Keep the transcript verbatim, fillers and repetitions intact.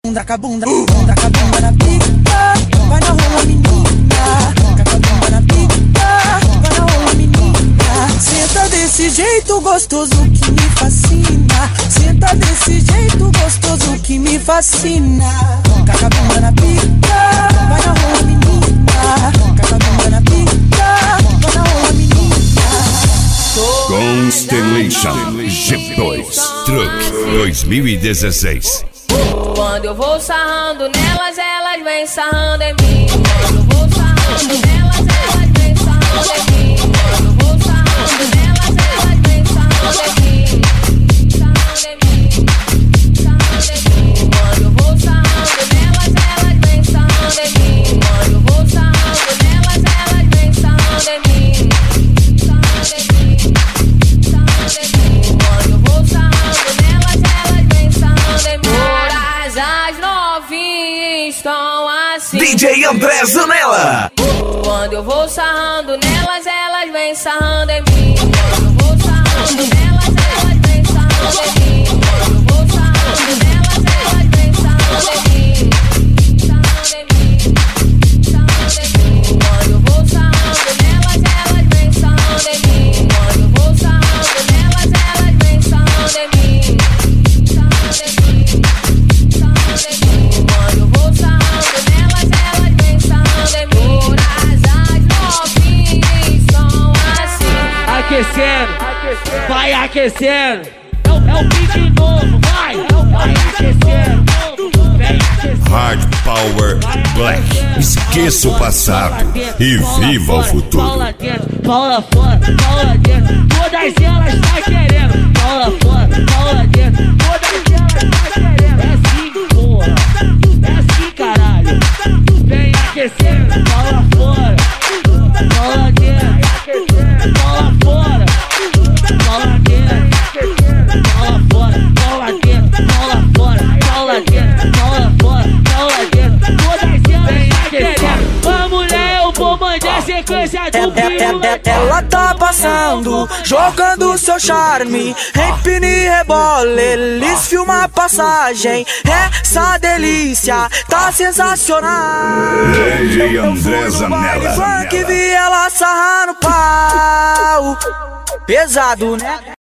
bunda, com a bunda, bunda, com a bunda na pica, vai na rola menina, com a bunda na pica, vai na rola menina. Senta desse jeito gostoso que me fascina, senta desse jeito gostoso que me fascina. Com a bunda na pica, vai na rola menina, com a bunda na pica, vai na rola menina. Constellation G dois Truck dois mil e dezesseis. Quando eu vou sarrando nelas, elas vêm sarrando em mim. Quando eu vou sarrando nelas, elas vêm sarrando em mim. Quando eu vou sarrando nelas, elas vêm sarrando em mim. Sarrando em mim, sarrando em mim. Quando eu vou sarrando nelas, elas vêm sarrando em mim. Quando eu vou sarrando nelas, elas vêm sarrando em mim. Sarrando em mim, sarrando em mim. Quando eu vou sarrando nelas, elas vêm sarrando em mim. As novinhas estão assim. D J André Zanella. Quando eu vou sarrando nelas, elas vêm sarrando em mim. Quando eu vou sarrando nelas, elas vêm sarrando em mim. Quando eu vou sarrando nelas, elas vêm sarrando em mim. Sarrando em mim, sarrando em mim. Quando eu vou sarrando nelas, elas vêm sarrando em mim. Quando eu vou sarrando nelas, elas vêm sarrando em mim. Sarrando em mim. Quando eu vou sarrando nelas, elas vêm sarrando em mim. As novinhas são assim. Aquecendo, vai aquecendo. É o, é o beat novo, vai, vai aquecendo. Vem aquecendo. Hard Power Black. Esqueça o passado e viva o futuro. Paula dentro, Paula fora, Paula dentro. Todas elas tá querendo. Paula fora, Paula dentro. Todas elas tá querendo. É assim, porra. É assim, caralho. Vem aquecendo, Paula fora, Paula dentro. Paula fora, Paula dentro. Paula fora, Paula dentro. Paula fora, Paula dentro. Paula fora, Paula dentro. Todas elas tá querendo. A mulher, eu vou mandar sequência do filme. Ela tá passando, jogando seu charme, empine e rebola, eles filmam a passagem. Essa delícia tá sensacional. D J André Zanella. Funk vi ela sarrar no pau, pesado, né?